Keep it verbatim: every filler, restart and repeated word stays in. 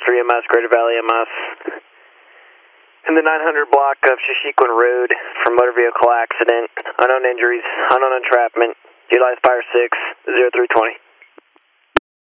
three M S, Greater Valley M S. In the nine hundred block of Shishiquan Road for motor vehicle accident. Unknown injuries, unknown entrapment. Utilize Fire six, zero three twenty.